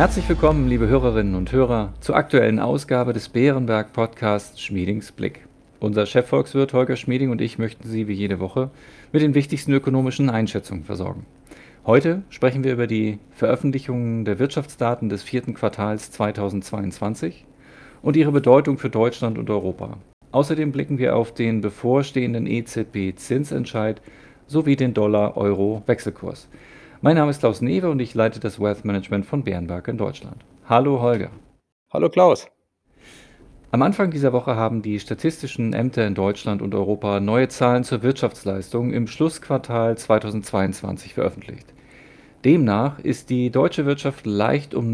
Herzlich willkommen, liebe Hörerinnen und Hörer, zur aktuellen Ausgabe des Bärenberg-Podcasts Schmiedings Blick. Unser Chefvolkswirt Holger Schmieding und ich möchten Sie wie jede Woche mit den wichtigsten ökonomischen Einschätzungen versorgen. Heute sprechen wir über die Veröffentlichungen der Wirtschaftsdaten des vierten Quartals 2022 und ihre Bedeutung für Deutschland und Europa. Außerdem blicken wir auf den bevorstehenden EZB-Zinsentscheid sowie den Dollar-Euro-Wechselkurs. Mein Name ist Klaus Newe und ich leite das Wealth Management von Bärenberg in Deutschland. Hallo Holger. Hallo Klaus. Am Anfang dieser Woche haben die statistischen Ämter in Deutschland und Europa neue Zahlen zur Wirtschaftsleistung im Schlussquartal 2022 veröffentlicht. Demnach ist die deutsche Wirtschaft leicht um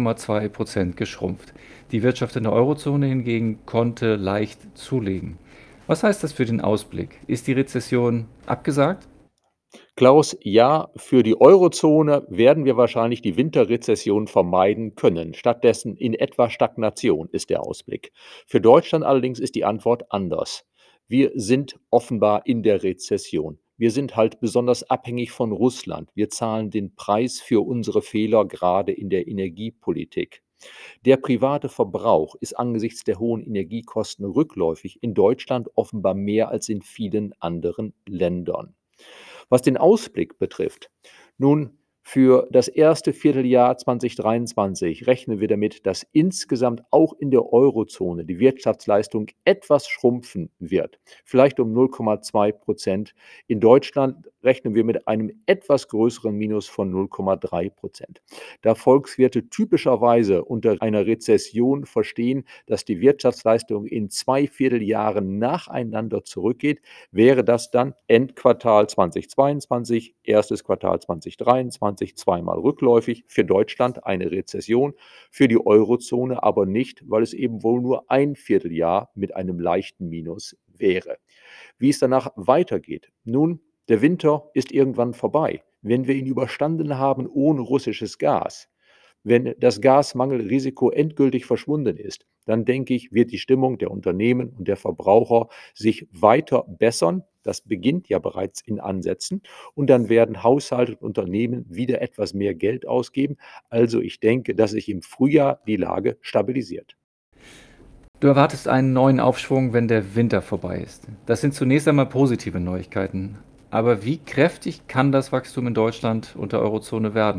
0,2% geschrumpft. Die Wirtschaft in der Eurozone hingegen konnte leicht zulegen. Was heißt das für den Ausblick? Ist die Rezession abgesagt? Klaus, ja, für die Eurozone werden wir wahrscheinlich die Winterrezession vermeiden können. Stattdessen in etwa Stagnation ist der Ausblick. Für Deutschland allerdings ist die Antwort anders. Wir sind offenbar in der Rezession. Wir sind halt besonders abhängig von Russland. Wir zahlen den Preis für unsere Fehler gerade in der Energiepolitik. Der private Verbrauch ist angesichts der hohen Energiekosten rückläufig, in Deutschland offenbar mehr als in vielen anderen Ländern. Was den Ausblick betrifft, nun, für das erste Vierteljahr 2023 rechnen wir damit, dass insgesamt auch in der Eurozone die Wirtschaftsleistung etwas schrumpfen wird, vielleicht um 0,2%. In Deutschland rechnen wir mit einem etwas größeren Minus von 0,3%. Da Volkswirte typischerweise unter einer Rezession verstehen, dass die Wirtschaftsleistung in 2 Vierteljahren nacheinander zurückgeht, wäre das dann Endquartal 2022, erstes Quartal 2023, zweimal rückläufig, für Deutschland eine Rezession, für die Eurozone aber nicht, weil es eben wohl nur ein Vierteljahr mit einem leichten Minus wäre. Wie es danach weitergeht? Nun, der Winter ist irgendwann vorbei. Wenn wir ihn überstanden haben ohne russisches Gas, wenn das Gasmangelrisiko endgültig verschwunden ist, dann denke ich, wird die Stimmung der Unternehmen und der Verbraucher sich weiter bessern. Das beginnt ja bereits in Ansätzen. Und dann werden Haushalte und Unternehmen wieder etwas mehr Geld ausgeben. Also ich denke, dass sich im Frühjahr die Lage stabilisiert. Du erwartest einen neuen Aufschwung, wenn der Winter vorbei ist. Das sind zunächst einmal positive Neuigkeiten. Aber wie kräftig kann das Wachstum in Deutschland und der Eurozone werden?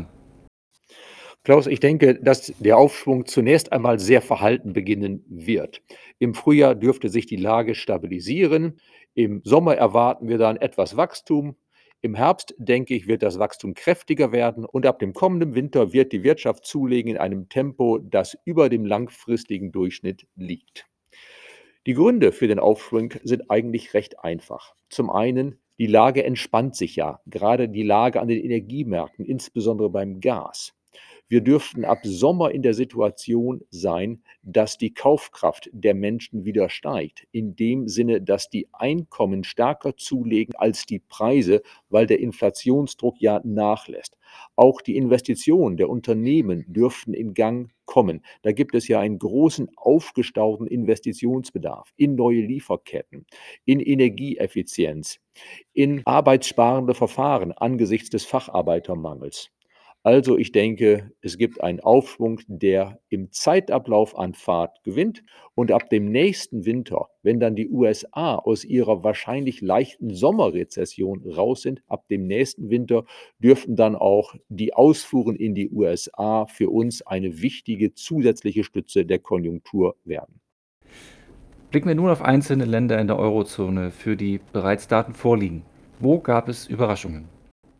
Klaus, ich denke, dass der Aufschwung zunächst einmal sehr verhalten beginnen wird. Im Frühjahr dürfte sich die Lage stabilisieren. Im Sommer erwarten wir dann etwas Wachstum. Im Herbst, denke ich, wird das Wachstum kräftiger werden und ab dem kommenden Winter wird die Wirtschaft zulegen in einem Tempo, das über dem langfristigen Durchschnitt liegt. Die Gründe für den Aufschwung sind eigentlich recht einfach. Zum einen, die Lage entspannt sich ja, gerade die Lage an den Energiemärkten, insbesondere beim Gas. Wir dürften ab Sommer in der Situation sein, dass die Kaufkraft der Menschen wieder steigt. In dem Sinne, dass die Einkommen stärker zulegen als die Preise, weil der Inflationsdruck ja nachlässt. Auch die Investitionen der Unternehmen dürften in Gang kommen. Da gibt es ja einen großen aufgestauten Investitionsbedarf in neue Lieferketten, in Energieeffizienz, in arbeitssparende Verfahren angesichts des Facharbeitermangels. Also ich denke, es gibt einen Aufschwung, der im Zeitablauf an Fahrt gewinnt und ab dem nächsten Winter, wenn dann die USA aus ihrer wahrscheinlich leichten Sommerrezession raus sind, ab dem nächsten Winter dürften dann auch die Ausfuhren in die USA für uns eine wichtige zusätzliche Stütze der Konjunktur werden. Blicken wir nun auf einzelne Länder in der Eurozone, für die bereits Daten vorliegen. Wo gab es Überraschungen?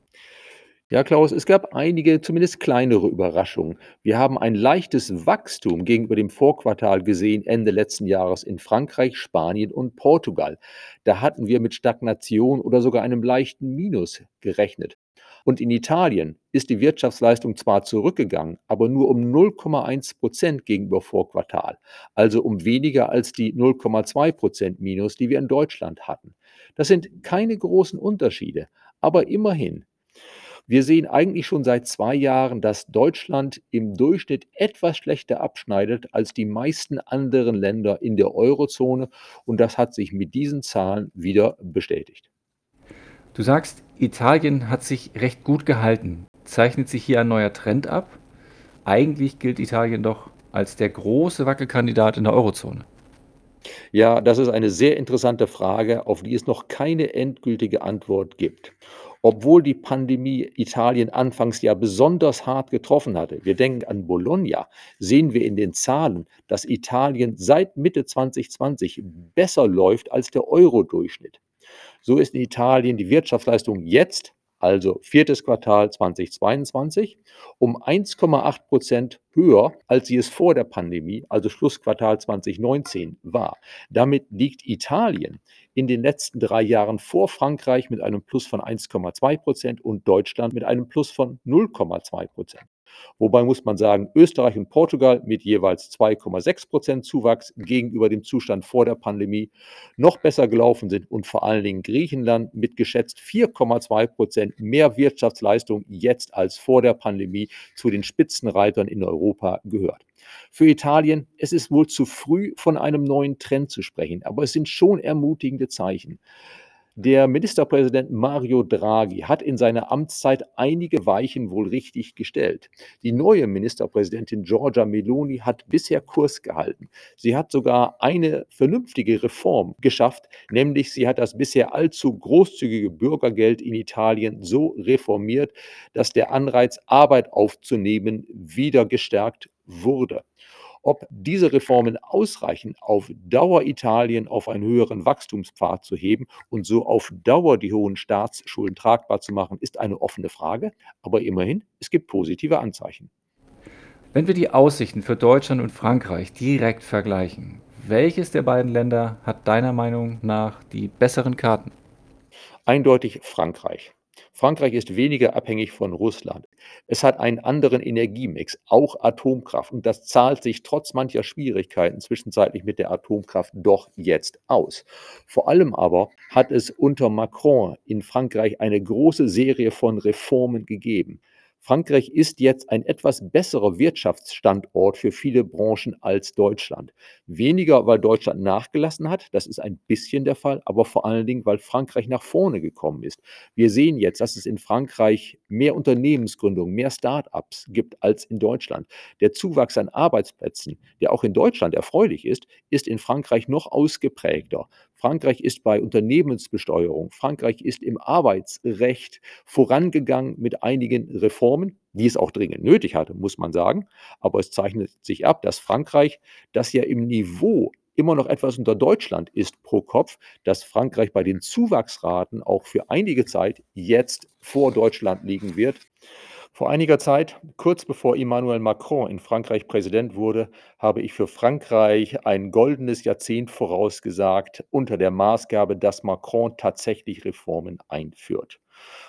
Ja, Klaus, es gab einige, zumindest kleinere Überraschungen. Wir haben ein leichtes Wachstum gegenüber dem Vorquartal gesehen, Ende letzten Jahres in Frankreich, Spanien und Portugal. Da hatten wir mit Stagnation oder sogar einem leichten Minus gerechnet. Und in Italien ist die Wirtschaftsleistung zwar zurückgegangen, aber nur um 0,1% gegenüber Vorquartal, also um weniger als die 0,2% Minus, die wir in Deutschland hatten. Das sind keine großen Unterschiede, aber immerhin. Wir sehen eigentlich schon seit 2 Jahren, dass Deutschland im Durchschnitt etwas schlechter abschneidet als die meisten anderen Länder in der Eurozone und das hat sich mit diesen Zahlen wieder bestätigt. Du sagst, Italien hat sich recht gut gehalten. Zeichnet sich hier ein neuer Trend ab? Eigentlich gilt Italien doch als der große Wackelkandidat in der Eurozone. Ja, das ist eine sehr interessante Frage, auf die es noch keine endgültige Antwort gibt. Obwohl die Pandemie Italien anfangs ja besonders hart getroffen hatte, wir denken an Bologna, sehen wir in den Zahlen, dass Italien seit Mitte 2020 besser läuft als der Euro-Durchschnitt. So ist in Italien die Wirtschaftsleistung jetzt, also viertes Quartal 2022, um 1,8% höher, als sie es vor der Pandemie, also Schlussquartal 2019 war. Damit liegt Italien in den letzten 3 Jahren vor Frankreich mit einem Plus von 1,2% und Deutschland mit einem Plus von 0,2%. Wobei muss man sagen, Österreich und Portugal mit jeweils 2,6% Zuwachs gegenüber dem Zustand vor der Pandemie noch besser gelaufen sind und vor allen Dingen Griechenland mit geschätzt 4,2% mehr Wirtschaftsleistung jetzt als vor der Pandemie zu den Spitzenreitern in Europa gehört. Für Italien, es ist wohl zu früh, von einem neuen Trend zu sprechen, aber es sind schon ermutigende Zeichen. Der Ministerpräsident Mario Draghi hat in seiner Amtszeit einige Weichen wohl richtig gestellt. Die neue Ministerpräsidentin Giorgia Meloni hat bisher Kurs gehalten. Sie hat sogar eine vernünftige Reform geschafft, nämlich sie hat das bisher allzu großzügige Bürgergeld in Italien so reformiert, dass der Anreiz, Arbeit aufzunehmen, wieder gestärkt wurde. Ob diese Reformen ausreichen, auf Dauer Italien auf einen höheren Wachstumspfad zu heben und so auf Dauer die hohen Staatsschulden tragbar zu machen, ist eine offene Frage. Aber immerhin, es gibt positive Anzeichen. Wenn wir die Aussichten für Deutschland und Frankreich direkt vergleichen, welches der beiden Länder hat deiner Meinung nach die besseren Karten? Eindeutig Frankreich. Frankreich ist weniger abhängig von Russland. Es hat einen anderen Energiemix, auch Atomkraft. Und das zahlt sich trotz mancher Schwierigkeiten zwischenzeitlich mit der Atomkraft doch jetzt aus. Vor allem aber hat es unter Macron in Frankreich eine große Serie von Reformen gegeben. Frankreich ist jetzt ein etwas besserer Wirtschaftsstandort für viele Branchen als Deutschland. Weniger, weil Deutschland nachgelassen hat, das ist ein bisschen der Fall, aber vor allen Dingen, weil Frankreich nach vorne gekommen ist. Wir sehen jetzt, dass es in Frankreich mehr Unternehmensgründungen, mehr Start-ups gibt als in Deutschland. Der Zuwachs an Arbeitsplätzen, der auch in Deutschland erfreulich ist in Frankreich noch ausgeprägter. Frankreich ist bei Unternehmensbesteuerung, Frankreich ist im Arbeitsrecht vorangegangen mit einigen Reformen, die es auch dringend nötig hatte, muss man sagen. Aber es zeichnet sich ab, dass Frankreich, das ja im Niveau immer noch etwas unter Deutschland ist pro Kopf, dass Frankreich bei den Zuwachsraten auch für einige Zeit jetzt vor Deutschland liegen wird. Vor einiger Zeit, kurz bevor Emmanuel Macron in Frankreich Präsident wurde, habe ich für Frankreich ein goldenes Jahrzehnt vorausgesagt, unter der Maßgabe, dass Macron tatsächlich Reformen einführt.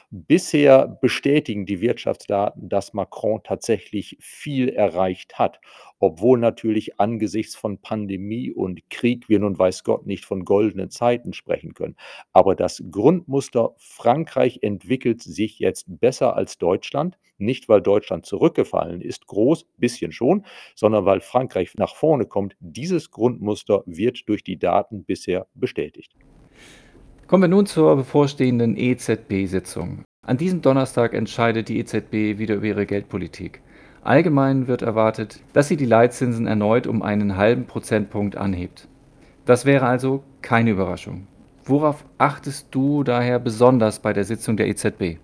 Bisher bestätigen die Wirtschaftsdaten, dass Macron tatsächlich viel erreicht hat, obwohl natürlich angesichts von Pandemie und Krieg wir nun weiß Gott nicht von goldenen Zeiten sprechen können. Aber das Grundmuster Frankreich entwickelt sich jetzt besser als Deutschland, nicht weil Deutschland zurückgefallen ist, groß, bisschen schon, sondern weil Frankreich nach vorne kommt. Dieses Grundmuster wird durch die Daten bisher bestätigt. Kommen wir nun zur bevorstehenden EZB-Sitzung. An diesem Donnerstag entscheidet die EZB wieder über ihre Geldpolitik. Allgemein wird erwartet, dass sie die Leitzinsen erneut um einen halben Prozentpunkt anhebt. Das wäre also keine Überraschung. Worauf achtest du daher besonders bei der Sitzung der EZB?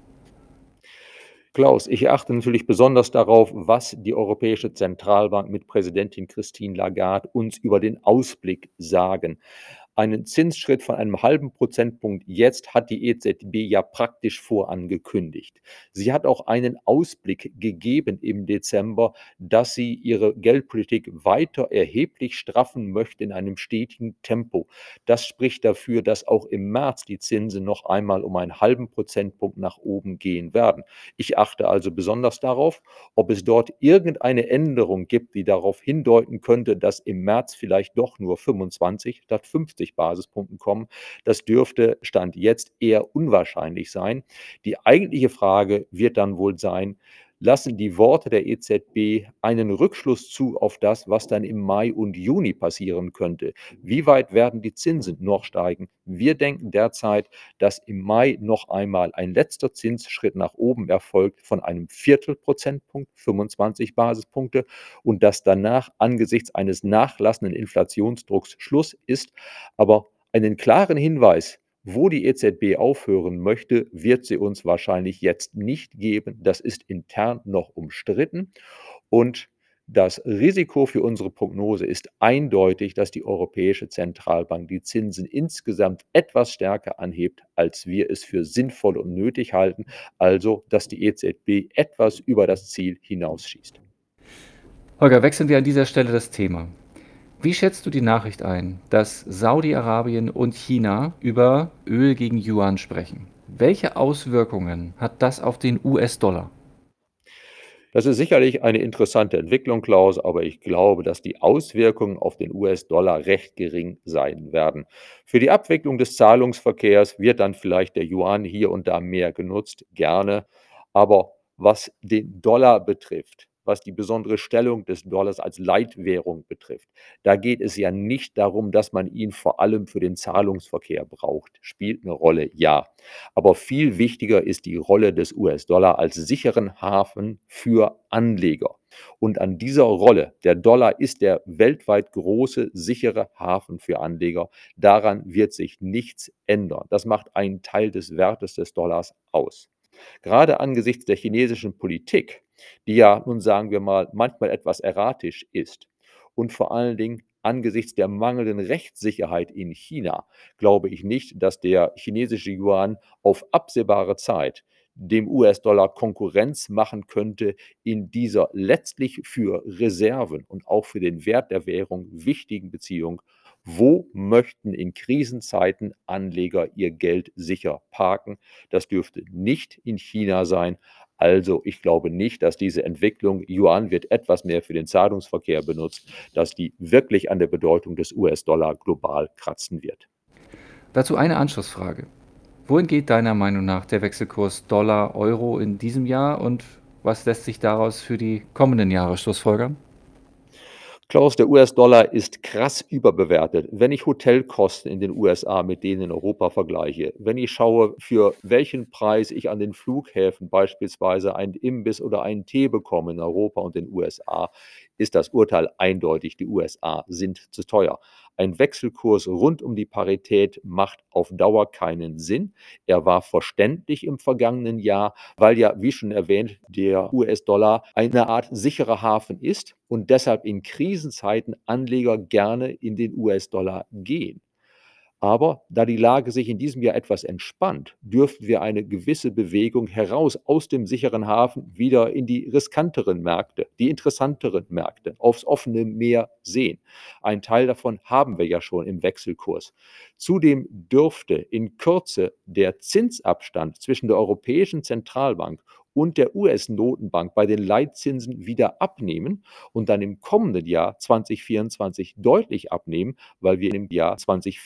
Klaus, ich achte natürlich besonders darauf, was die Europäische Zentralbank mit Präsidentin Christine Lagarde uns über den Ausblick sagen. Einen Zinsschritt von einem halben Prozentpunkt jetzt hat die EZB ja praktisch vorangekündigt. Sie hat auch einen Ausblick gegeben im Dezember, dass sie ihre Geldpolitik weiter erheblich straffen möchte in einem stetigen Tempo. Das spricht dafür, dass auch im März die Zinsen noch einmal um einen halben Prozentpunkt nach oben gehen werden. Ich achte also besonders darauf, ob es dort irgendeine Änderung gibt, die darauf hindeuten könnte, dass im März vielleicht doch nur 25 statt 50 Basispunkten kommen. Das dürfte Stand jetzt eher unwahrscheinlich sein. Die eigentliche Frage wird dann wohl sein, lassen die Worte der EZB einen Rückschluss zu auf das, was dann im Mai und Juni passieren könnte. Wie weit werden die Zinsen noch steigen? Wir denken derzeit, dass im Mai noch einmal ein letzter Zinsschritt nach oben erfolgt von einem Viertelprozentpunkt, 25 Basispunkte, und dass danach angesichts eines nachlassenden Inflationsdrucks Schluss ist. Aber einen klaren Hinweis, wo die EZB aufhören möchte, wird sie uns wahrscheinlich jetzt nicht geben. Das ist intern noch umstritten. Und das Risiko für unsere Prognose ist eindeutig, dass die Europäische Zentralbank die Zinsen insgesamt etwas stärker anhebt, als wir es für sinnvoll und nötig halten. Also, dass die EZB etwas über das Ziel hinausschießt. Holger, wechseln wir an dieser Stelle das Thema. Wie schätzt du die Nachricht ein, dass Saudi-Arabien und China über Öl gegen Yuan sprechen? Welche Auswirkungen hat das auf den US-Dollar? Das ist sicherlich eine interessante Entwicklung, Klaus, aber ich glaube, dass die Auswirkungen auf den US-Dollar recht gering sein werden. Für die Abwicklung des Zahlungsverkehrs wird dann vielleicht der Yuan hier und da mehr genutzt, gerne. Aber was den Dollar betrifft, was die besondere Stellung des Dollars als Leitwährung betrifft, da geht es ja nicht darum, dass man ihn vor allem für den Zahlungsverkehr braucht. Spielt eine Rolle, ja. Aber viel wichtiger ist die Rolle des US-Dollar als sicheren Hafen für Anleger. Und an dieser Rolle, der Dollar ist der weltweit große, sichere Hafen für Anleger, daran wird sich nichts ändern. Das macht einen Teil des Wertes des Dollars aus. Gerade angesichts der chinesischen Politik, die ja nun sagen wir mal manchmal etwas erratisch ist, und vor allen Dingen angesichts der mangelnden Rechtssicherheit in China, glaube ich nicht, dass der chinesische Yuan auf absehbare Zeit dem US-Dollar Konkurrenz machen könnte in dieser letztlich für Reserven und auch für den Wert der Währung wichtigen Beziehung. Wo möchten in Krisenzeiten Anleger ihr Geld sicher parken? Das dürfte nicht in China sein. Also ich glaube nicht, dass diese Entwicklung, Yuan wird etwas mehr für den Zahlungsverkehr benutzt, dass die wirklich an der Bedeutung des US-Dollar global kratzen wird. Dazu eine Anschlussfrage. Wohin geht deiner Meinung nach der Wechselkurs Dollar-Euro in diesem Jahr und was lässt sich daraus für die kommenden Jahre schlussfolgern? Klaus, der US-Dollar ist krass überbewertet. Wenn ich Hotelkosten in den USA mit denen in Europa vergleiche, wenn ich schaue, für welchen Preis ich an den Flughäfen beispielsweise einen Imbiss oder einen Tee bekomme in Europa und den USA, ist das Urteil eindeutig, die USA sind zu teuer. Ein Wechselkurs rund um die Parität macht auf Dauer keinen Sinn. Er war verständlich im vergangenen Jahr, weil ja, wie schon erwähnt, der US-Dollar eine Art sicherer Hafen ist und deshalb in Krisenzeiten Anleger gerne in den US-Dollar gehen. Aber da die Lage sich in diesem Jahr etwas entspannt, dürften wir eine gewisse Bewegung heraus aus dem sicheren Hafen wieder in die riskanteren Märkte, die interessanteren Märkte, aufs offene Meer sehen. Ein Teil davon haben wir ja schon im Wechselkurs. Zudem dürfte in Kürze der Zinsabstand zwischen der Europäischen Zentralbank und der US-Notenbank bei den Leitzinsen wieder abnehmen und dann im kommenden Jahr 2024 deutlich abnehmen, weil wir im Jahr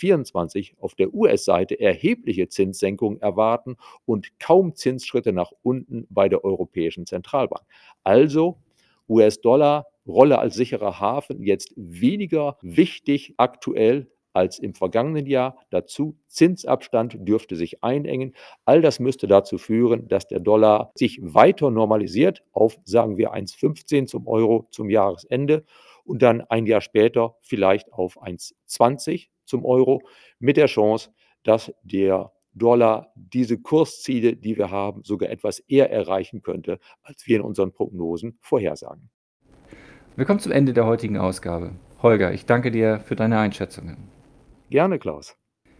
2024 auf der US-Seite erhebliche Zinssenkungen erwarten und kaum Zinsschritte nach unten bei der Europäischen Zentralbank. Also US-Dollar, Rolle als sicherer Hafen, jetzt weniger wichtig aktuell als im vergangenen Jahr. Dazu Zinsabstand dürfte sich einengen. All das müsste dazu führen, dass der Dollar sich weiter normalisiert auf, sagen wir, 1,15 zum Euro zum Jahresende und dann ein Jahr später vielleicht auf 1,20 zum Euro mit der Chance, dass der Dollar diese Kursziele, die wir haben, sogar etwas eher erreichen könnte, als wir in unseren Prognosen vorhersagen. Wir kommen zum Ende der heutigen Ausgabe. Holger, ich danke dir für deine Einschätzungen. Gerne, Klaus.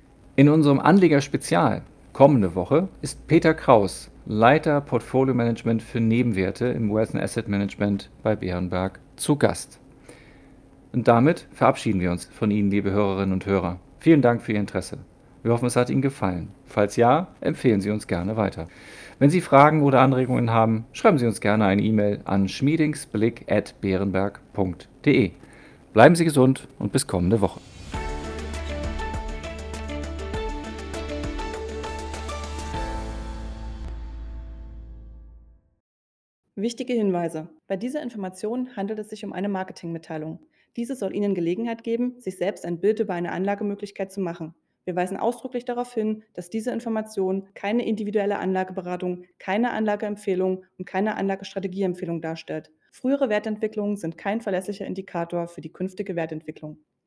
In unserem Anleger-Spezial kommende Woche ist Peter Kraus, Leiter Portfolio Management für Nebenwerte im Wealth Asset Management bei Bärenberg, zu Gast. Und damit verabschieden wir uns von Ihnen, liebe Hörerinnen und Hörer. Vielen Dank für Ihr Interesse. Wir hoffen, es hat Ihnen gefallen. Falls ja, empfehlen Sie uns gerne weiter. Wenn Sie Fragen oder Anregungen haben, schreiben Sie uns gerne eine E-Mail an schmiedingsblick@berenberg.de. Bleiben Sie gesund und bis kommende Woche. Wichtige Hinweise. Bei dieser Information handelt es sich um eine Marketingmitteilung. Diese soll Ihnen Gelegenheit geben, sich selbst ein Bild über eine Anlagemöglichkeit zu machen. Wir weisen ausdrücklich darauf hin, dass diese Information keine individuelle Anlageberatung, keine Anlageempfehlung und keine Anlagestrategieempfehlung darstellt. Frühere Wertentwicklungen sind kein verlässlicher Indikator für die künftige Wertentwicklung.